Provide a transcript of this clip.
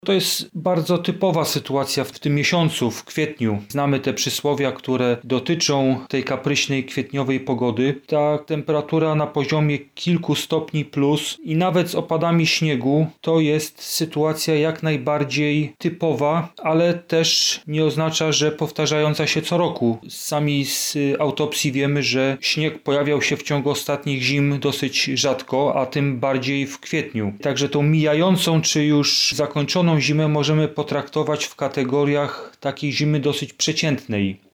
To jest bardzo typowa sytuacja w tym miesiącu, w kwietniu. Znamy te przysłowia, które dotyczą tej kapryśnej kwietniowej pogody. Ta temperatura na poziomie kilku stopni plus i nawet z opadami śniegu to jest sytuacja jak najbardziej typowa, ale też nie oznacza, że powtarzająca się co roku. Sami z autopsji wiemy, że śnieg pojawiał się w ciągu ostatnich zim dosyć rzadko, a tym bardziej w kwietniu. Także tą mijającą czy już zakończoną zimę możemy potraktować w kategoriach takiej zimy dosyć przeciętnej.